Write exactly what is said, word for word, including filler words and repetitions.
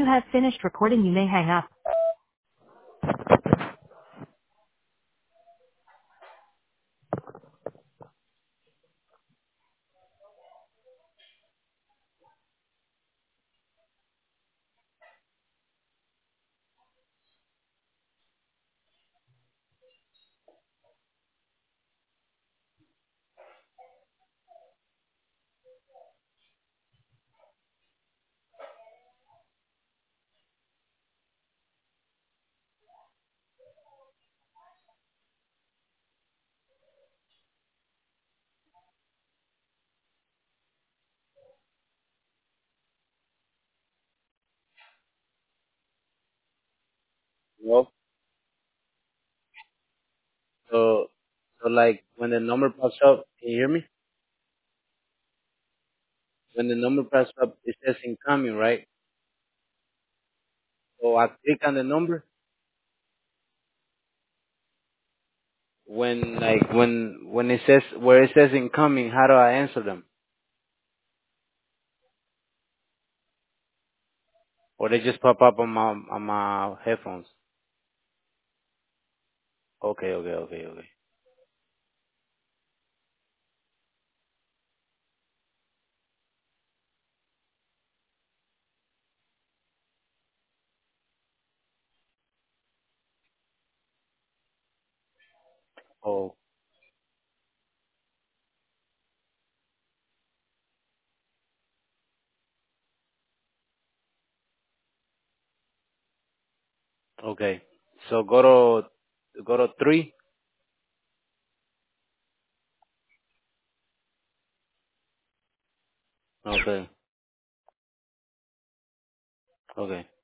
have finished recording, you may hang up. Well, so so like when the number pops up, can you hear me? When the number pops up, it says incoming, right? So I click on the number. When like when when it says where it says incoming, how do I answer them? Or they just pop up on my on my headphones? Okay, okay, okay, okay. Oh, okay. So go to go to three. Okay, okay.